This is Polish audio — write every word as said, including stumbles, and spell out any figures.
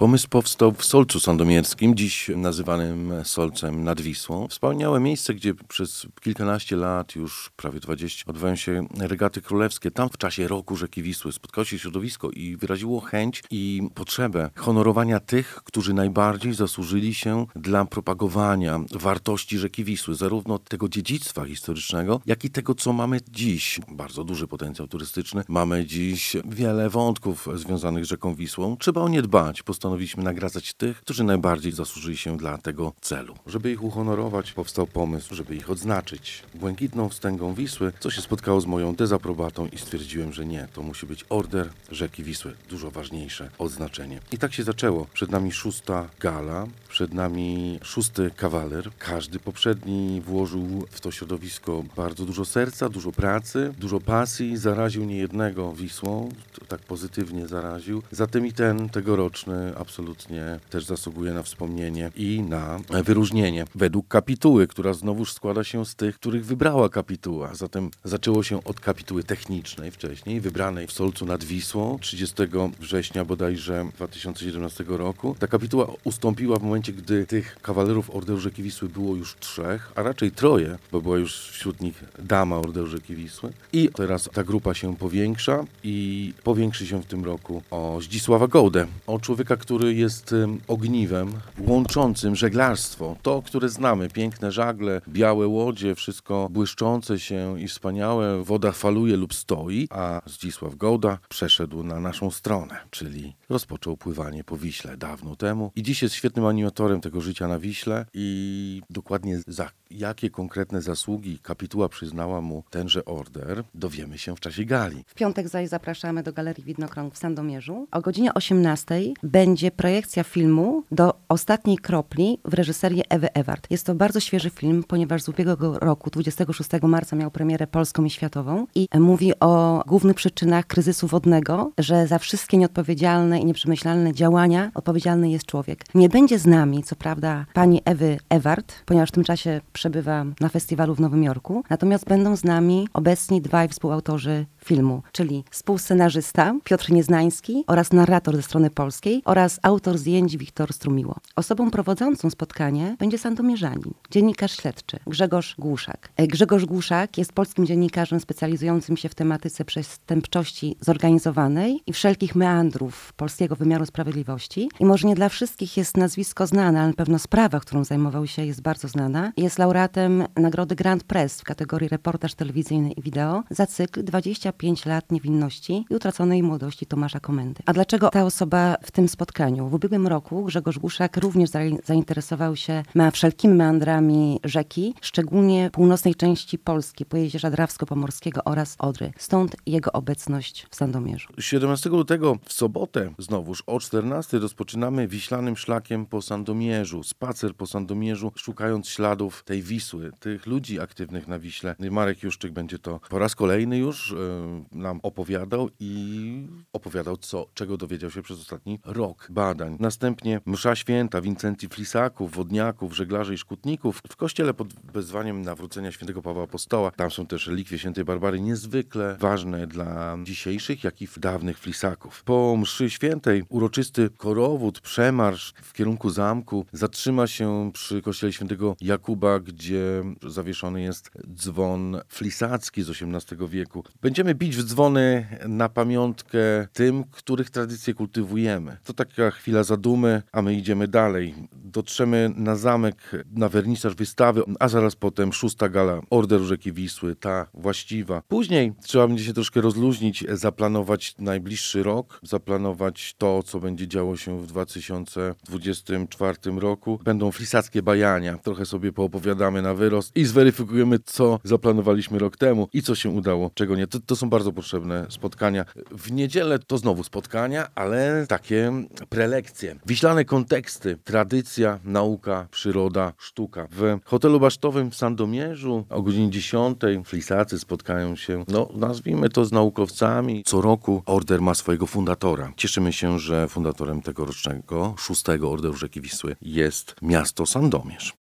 Pomysł powstał w Solcu Sandomierskim, dziś nazywanym Solcem nad Wisłą. Wspaniałe miejsce, gdzie przez kilkanaście lat, już prawie dwadzieścia, odbywają się regaty królewskie. Tam w czasie roku rzeki Wisły spotkało się środowisko i wyraziło chęć i potrzebę honorowania tych, którzy najbardziej zasłużyli się dla propagowania wartości rzeki Wisły, zarówno tego dziedzictwa historycznego, jak i tego, co mamy dziś. Bardzo duży potencjał turystyczny. Mamy dziś wiele wątków związanych z rzeką Wisłą. Trzeba o nie dbać. Postanowiliśmy nagradzać tych, którzy najbardziej zasłużyli się dla tego celu. Żeby ich uhonorować, powstał pomysł, żeby ich odznaczyć błękitną wstęgą Wisły, co się spotkało z moją dezaprobatą i stwierdziłem, że nie, to musi być Order Rzeki Wisły. Dużo ważniejsze odznaczenie. I tak się zaczęło. Przed nami szósta gala, przed nami szósty kawaler. Każdy poprzedni włożył w to środowisko bardzo dużo serca, dużo pracy, dużo pasji, zaraził niejednego Wisłą, tak pozytywnie zaraził. Zatem i ten tegoroczny absolutnie też zasługuje na wspomnienie i na wyróżnienie. Według kapituły, która znowuż składa się z tych, których wybrała kapituła. Zatem zaczęło się od kapituły technicznej wcześniej, wybranej w Solcu nad Wisłą trzydziestego września bodajże dwa tysiące siedemnastego roku. Ta kapituła ustąpiła w momencie, gdy tych kawalerów Orderu Rzeki Wisły było już trzech, a raczej troje, bo była już wśród nich dama Orderu Rzeki Wisły. I teraz ta grupa się powiększa i powiększy się w tym roku o Zdzisława Gołdę, o człowieka, który jest um, ogniwem łączącym żeglarstwo, to, które znamy, piękne żagle, białe łodzie, wszystko błyszczące się i wspaniałe, woda faluje lub stoi, a Zdzisław Gołda przeszedł na naszą stronę, czyli rozpoczął pływanie po Wiśle dawno temu i dziś jest świetnym animatorem tego życia na Wiśle i dokładnie za jakie konkretne zasługi kapituła przyznała mu tenże order, dowiemy się w czasie gali. W piątek zaś zapraszamy do Galerii Widnokrąg w Sandomierzu. O godzinie osiemnastej będzie projekcja filmu Do ostatniej kropli w reżyserii Ewy Ewart. Jest to bardzo świeży film, ponieważ z ubiegłego roku, dwudziestego szóstego marca, miał premierę polską i światową i mówi o głównych przyczynach kryzysu wodnego, że za wszystkie nieodpowiedzialne i nieprzemyślane działania odpowiedzialny jest człowiek. Nie będzie z nami, co prawda, pani Ewy Ewart, ponieważ w tym czasie przebywa na festiwalu w Nowym Jorku, natomiast będą z nami obecni dwaj współautorzy filmu, czyli współscenarzysta Piotr Nieznański oraz narrator ze strony polskiej oraz autor zdjęć Wiktor Strumiło. Osobą prowadzącą spotkanie będzie sandomierzanin, dziennikarz śledczy Grzegorz Głuszak. Grzegorz Głuszak jest polskim dziennikarzem specjalizującym się w tematyce przestępczości zorganizowanej i wszelkich meandrów polskiego wymiaru sprawiedliwości. I może nie dla wszystkich jest nazwisko znane, ale na pewno sprawa, którą zajmował się, jest bardzo znana. Jest laureatem nagrody Grand Press w kategorii reportaż telewizyjny i wideo za cykl dwadzieścia pięć lat niewinności i utraconej młodości Tomasza Komendy. A dlaczego ta osoba w tym spotkaniu? W ubiegłym roku Grzegorz Głuszak również zainteresował się ma wszelkimi meandrami rzeki, szczególnie północnej części Polski, Pojezierza Drawsko-Pomorskiego oraz Odry. Stąd jego obecność w Sandomierzu. siedemnastego lutego w sobotę znowuż o czternastej rozpoczynamy wiślanym szlakiem po Sandomierzu. Spacer po Sandomierzu, szukając śladów tej Wisły, tych ludzi aktywnych na Wiśle. Marek Juszczyk będzie to po raz kolejny już yy, nam opowiadał i opowiadał, co, czego dowiedział się przez ostatni rok badań. Następnie msza święta Wincencji Flisaków, wodniaków, żeglarzy i szkutników w kościele pod wezwaniem nawrócenia świętego Pawła Apostoła. Tam są też relikwie świętej Barbary, niezwykle ważne dla dzisiejszych, jak i dawnych Flisaków. Po mszy świętej uroczysty korowód, przemarsz w kierunku zamku zatrzyma się przy kościele świętego Jakuba, gdzie zawieszony jest dzwon flisacki z osiemnastego wieku. Będziemy bić w dzwony na pamiątkę tym, których tradycje kultywujemy. To taka chwila zadumy, a my idziemy dalej. Dotrzemy na zamek, na wernisaż wystawy, a zaraz potem szósta gala Orderu Rzeki Wisły, ta właściwa. Później trzeba będzie się troszkę rozluźnić, zaplanować najbliższy rok, zaplanować to, co będzie działo się w dwa tysiące dwudziestym czwartym roku. Będą flisackie bajania. Trochę sobie poopowiadamy na wyrost i zweryfikujemy, co zaplanowaliśmy rok temu i co się udało, czego nie. To, to są bardzo potrzebne spotkania. W niedzielę to znowu spotkania, ale takie prelekcje. Wiślane konteksty, tradycja, nauka, przyroda, sztuka. W hotelu basztowym w Sandomierzu o godzinie dziesiątej flisacy spotkają się, no nazwijmy to, z naukowcami. Co roku order ma swojego fundatora. Cieszymy się, że fundatorem tegorocznego szóstego Orderu Rzeki Wisły jest miasto Sandomierz.